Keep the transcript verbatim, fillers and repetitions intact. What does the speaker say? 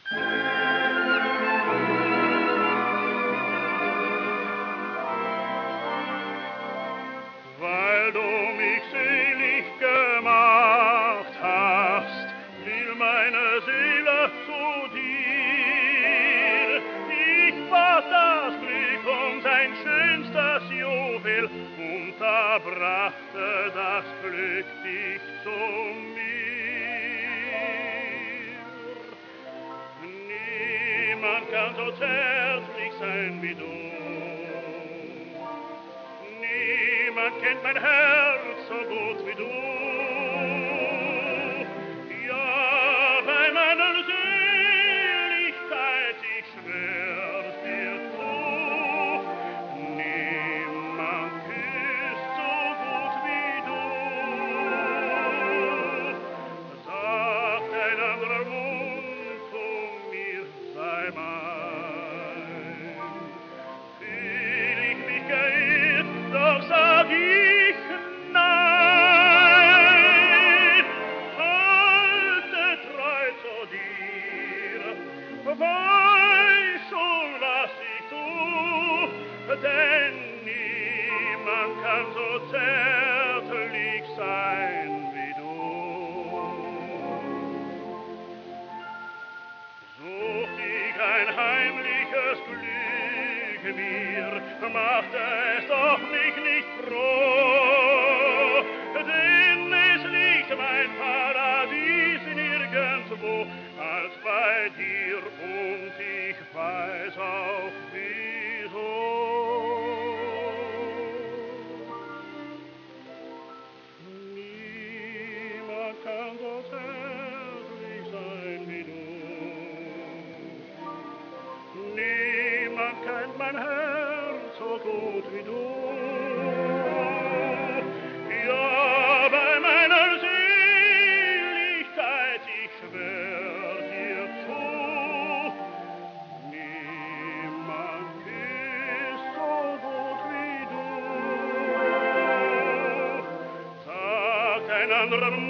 Weil du mich selig gemacht hast, will meine Seele zu dir. Ich bat das Glück um sein schönstes Juwel, und da brachte das Glück dich zu mir. Niemand kann so zärtlich sein wie du. Niemand kennt mein Herz so gut wie du. Ja, bei meiner Seligkeit, ich schwör's dir zu, niemand küsst so gut wie du. Sagt ein anderer Mund zu mir, sei mein. Fühl ich mich geirrt, doch sag ich nein. Halte treu zu dir, weiß schon, was ich tu, denn niemand kann so zärtlich sein wie du. Sucht ich ein heimliches Glück mir, machte es doch mich nicht froh, denn es liegt mein Paradies nirgendwo als bei dir, und ich weiß auch wieso. Niemand kann so zärtlich sein wie du. Niemand kennt mein Herz so gut wie du. Ja, bei meiner Seligkeit, ich schwör dir zu, niemand küsst so gut wie du. Sagt ein anderer